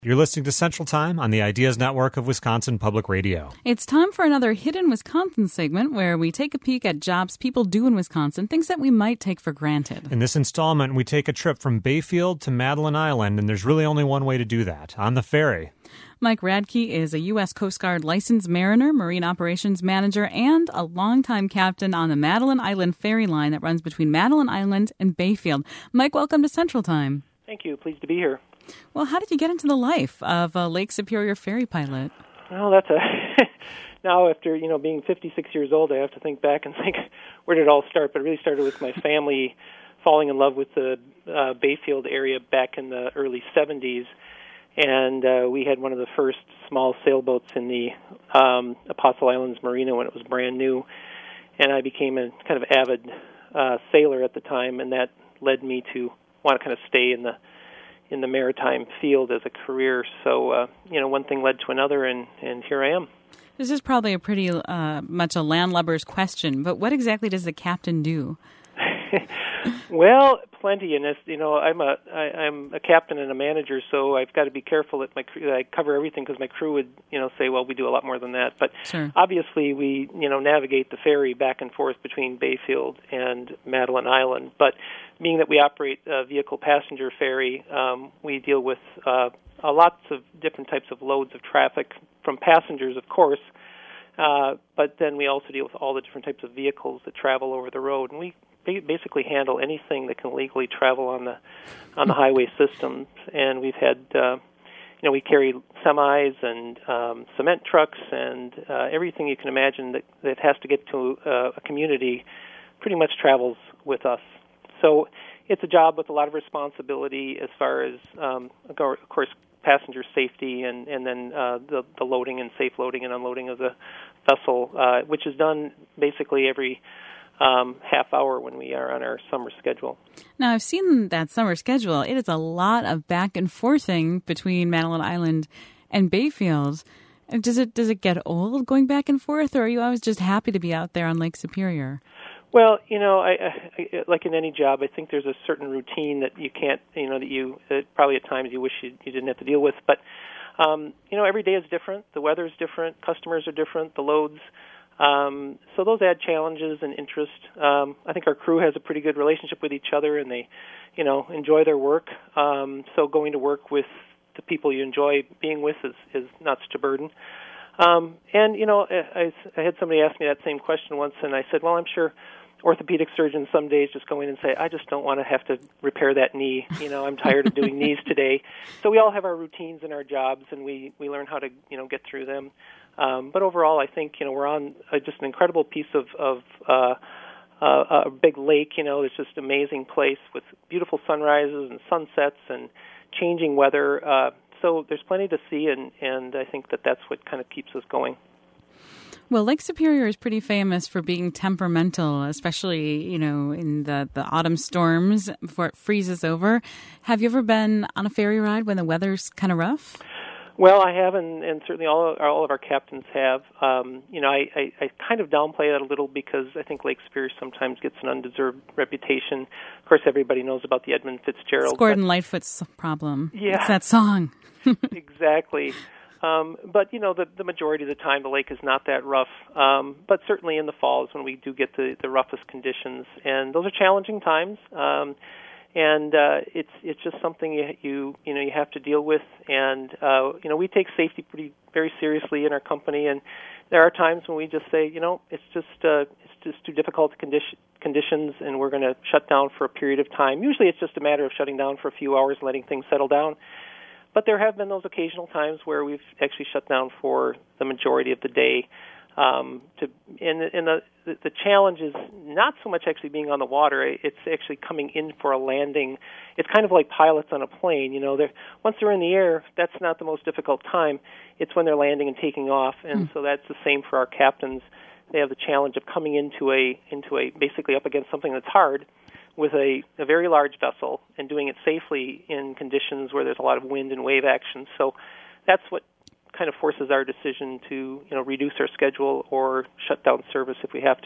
You're listening to Central Time on the Ideas Network of Wisconsin Public Radio. It's time for another Hidden Wisconsin segment where we take a peek at jobs people do in Wisconsin, things that we might take for granted. In this installment, we take a trip from Bayfield to Madeline Island, and there's really only one way to do that, on the ferry. Mike Radke is a U.S. Coast Guard licensed mariner, marine operations manager, and a longtime captain on the Madeline Island ferry line that runs between Madeline Island and Bayfield. Mike, welcome to Central Time. Thank you. Pleased to be here. Well, how did you get into the life of a Lake Superior ferry pilot? Well, that's now after, being 56 years old, I have to think back and think, where did it all start? But it really started with my family falling in love with the Bayfield area back in the early 70s. And we had one of the first small sailboats in the Apostle Islands Marina when it was brand new. And I became a kind of avid sailor at the time, and that led me to want to kind of stay in the maritime field as a career. So, one thing led to another, and here I am. This is probably a pretty much a landlubber's question, but what exactly does the captain do? Well, plenty. And I'm a captain and a manager, so I've got to be careful that I cover everything, because my crew would, say, well, we do a lot more than that. But sure. Obviously, we, navigate the ferry back and forth between Bayfield and Madeline Island. But being that we operate a vehicle passenger ferry, we deal with lots of different types of loads of traffic from passengers, of course. But then we also deal with all the different types of vehicles that travel over the road, and we basically handle anything that can legally travel on the highway systems. And we've had, we carry semis and cement trucks and everything you can imagine that has to get to a community pretty much travels with us. So it's a job with a lot of responsibility as far as, of course, passenger safety and then the loading and safe loading and unloading of the vessel, which is done basically every half hour when we are on our summer schedule. Now, I've seen that summer schedule. It is a lot of back and forthing between Madeline Island and Bayfield. Does it get old going back and forth, or are you always just happy to be out there on Lake Superior? Well, I like in any job, I think there's a certain routine that you can't, that probably at times you wish you didn't have to deal with. But, every day is different. The weather is different. Customers are different. The loads. So those add challenges and interest. I think our crew has a pretty good relationship with each other, and they, enjoy their work. So going to work with the people you enjoy being with is not such a burden. I had somebody ask me that same question once, and I said, well, I'm sure orthopedic surgeons some days just go in and say, I just don't want to have to repair that knee. I'm tired of doing knees today. So we all have our routines in our jobs, and we learn how to, get through them. But overall, I think, we're on just an incredible piece of a big lake. It's just an amazing place with beautiful sunrises and sunsets and changing weather. So there's plenty to see, and I think that's what kind of keeps us going. Well, Lake Superior is pretty famous for being temperamental, especially, in the autumn storms before it freezes over. Have you ever been on a ferry ride when the weather's kind of rough? Well, I have, and certainly all of our captains have. I kind of downplay that a little because I think Lake Superior sometimes gets an undeserved reputation. Of course, everybody knows about the Edmund Fitzgerald. Gordon Lightfoot's problem. Yeah. It's that song. Exactly. But, the majority of the time the lake is not that rough. But certainly in the fall is when we do get the roughest conditions. And those are challenging times. And it's just something you have to deal with. And, we take safety very seriously in our company. And there are times when we just say, it's just too difficult conditions, and we're going to shut down for a period of time. Usually it's just a matter of shutting down for a few hours, letting things settle down. But there have been those occasional times where we've actually shut down for the majority of the day. The challenge is not so much actually being on the water; it's actually coming in for a landing. It's kind of like pilots on a plane. Once they're in the air, that's not the most difficult time. It's when they're landing and taking off, and so that's the same for our captains. They have the challenge of coming into a basically up against something that's hard, with a very large vessel, and doing it safely in conditions where there's a lot of wind and wave action. So that's what kind of forces our decision to reduce our schedule or shut down service if we have to.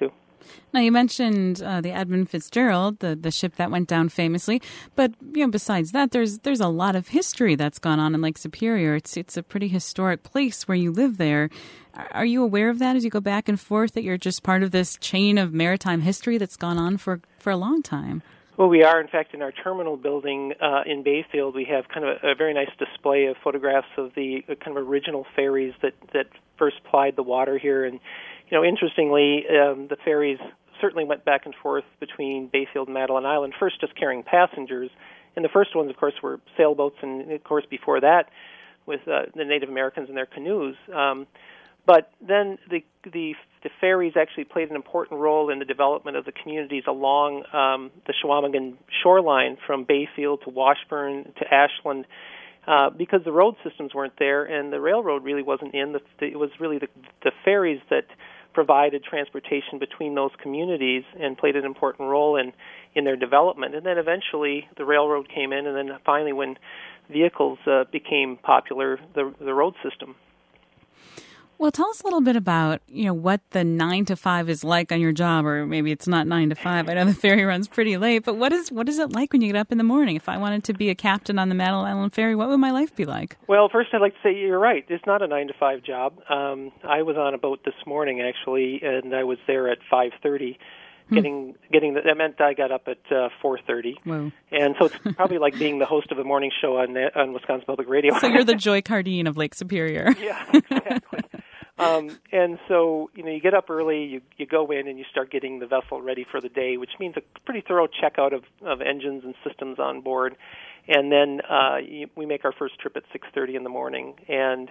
Now, you mentioned the Edmund Fitzgerald, the ship that went down famously. But besides that, there's a lot of history that's gone on in Lake Superior. It's a pretty historic place where you live there. Are you aware of that as you go back and forth, that you're just part of this chain of maritime history that's gone on for a long time? Well, we are. In fact, in our terminal building in Bayfield, we have kind of a very nice display of photographs of the kind of original ferries that first plied the water here. And, interestingly, the ferries certainly went back and forth between Bayfield and Madeline Island, first just carrying passengers. And the first ones, of course, were sailboats, and, of course, before that with the Native Americans and their canoes. But then the ferries actually played an important role in the development of the communities along the Chequamegon shoreline from Bayfield to Washburn to Ashland, because the road systems weren't there and the railroad really wasn't in. It was really the ferries that provided transportation between those communities and played an important role in their development. And then eventually the railroad came in, and then finally when vehicles became popular, the road system. Well, tell us a little bit about, what the 9 to 5 is like on your job, or maybe it's not 9 to 5. I know the ferry runs pretty late, but what is it like when you get up in the morning? If I wanted to be a captain on the Madeline Island Ferry, what would my life be like? Well, first I'd like to say you're right. It's not a 9 to 5 job. I was on a boat this morning, actually, and I was there at 5:30. That meant I got up at 4:30. Whoa. And so it's probably like being the host of a morning show on Wisconsin Public Radio. So you're the Joy Cardine of Lake Superior. Yeah, exactly. And so, you get up early, you go in and you start getting the vessel ready for the day, which means a pretty thorough checkout of engines and systems on board. And then we make our first trip at 6:30 in the morning. And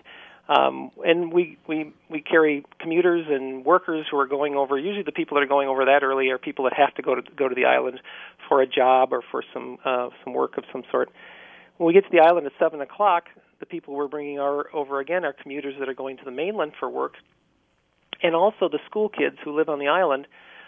we carry commuters and workers who are going over. Usually the people that are going over that early are people that have to go to the island for a job or for some work of some sort. When we get to the island at 7 o'clock, the people we're bringing over again are commuters that are going to the mainland for work, and also the school kids who live on the island.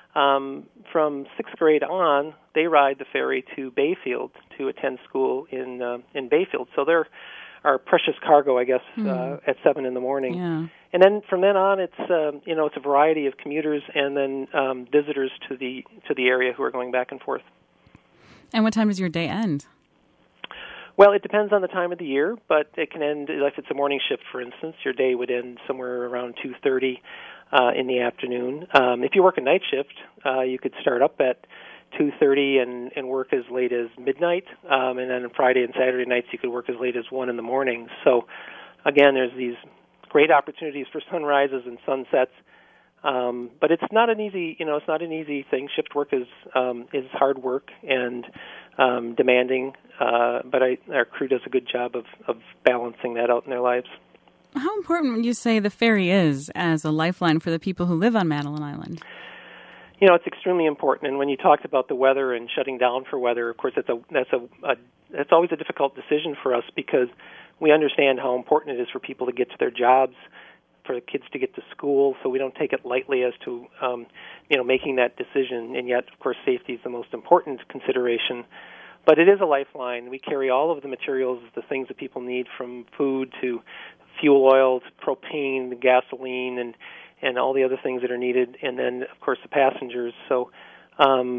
From 6th grade on, they ride the ferry to Bayfield to attend school in Bayfield. So they're our precious cargo, I guess, at 7 in the morning. Yeah. And then from then on, it's a variety of commuters and then visitors to the area who are going back and forth. And what time does your day end? Well, it depends on the time of the year, but it can end, if it's a morning shift, for instance, your day would end somewhere around 2:30 in the afternoon. If you work a night shift, you could start up at 2:30 and work as late as midnight, and then on Friday and Saturday nights you could work as late as 1 in the morning. So, again, there's these great opportunities for sunrises and sunsets, but it's not an easy thing. Shift work is hard work and demanding, but our crew does a good job of balancing that out in their lives. How important would you say the ferry is as a lifeline for the people who live on Madeline Island? It's extremely important. And when you talked about the weather and shutting down for weather, of course, that's always a difficult decision for us because we understand how important it is for people to get to their jobs, for the kids to get to school. So we don't take it lightly as to making that decision. And yet, of course, safety is the most important consideration. But it is a lifeline. We carry all of the materials, the things that people need, from food to fuel oil to propane, gasoline, and all the other things that are needed, and then, of course, the passengers. So, when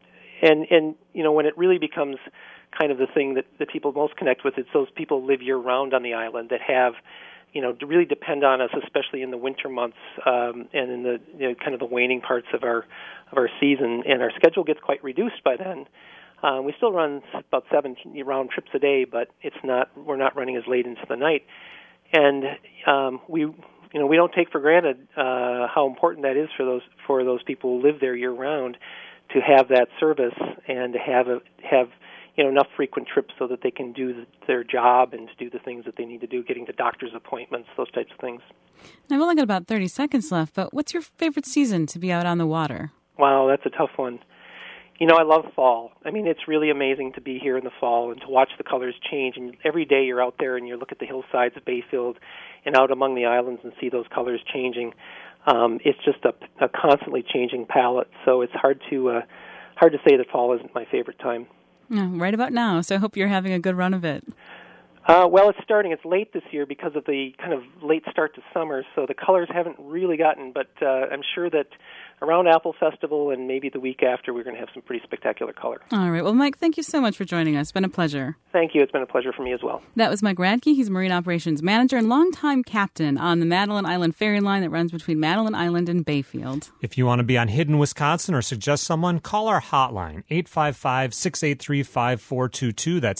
it really becomes kind of the thing that people most connect with, it's those people who live year-round on the island that have, really depend on us, especially in the winter months and in the kind of the waning parts of our season, and our schedule gets quite reduced by then. We still run about 17 round trips a day, but we're not running as late into the night, and we don't take for granted how important that is for those people who live there year round to have that service and to have enough frequent trips so that they can do their job and to do the things that they need to do, getting to doctor's appointments, those types of things. I've only got about 30 seconds left, but what's your favorite season to be out on the water? Wow, that's a tough one. I love fall. I mean, it's really amazing to be here in the fall and to watch the colors change. And every day you're out there and you look at the hillsides of Bayfield and out among the islands and see those colors changing. It's just a constantly changing palette. So it's hard to say that fall isn't my favorite time. Right about now. So I hope you're having a good run of it. Well, it's starting. It's late this year because of the kind of late start to summer, so the colors haven't really gotten, but I'm sure that around Apple Festival and maybe the week after, we're going to have some pretty spectacular color. All right. Well, Mike, thank you so much for joining us. It's been a pleasure. Thank you. It's been a pleasure for me as well. That was Mike Radke. He's Marine Operations Manager and longtime captain on the Madeline Island ferry line that runs between Madeline Island and Bayfield. If you want to be on Hidden Wisconsin or suggest someone, call our hotline, 855-683-5422. That's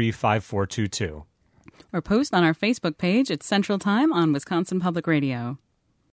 855-683-5422. Or post on our Facebook page. It's Central Time on Wisconsin Public Radio.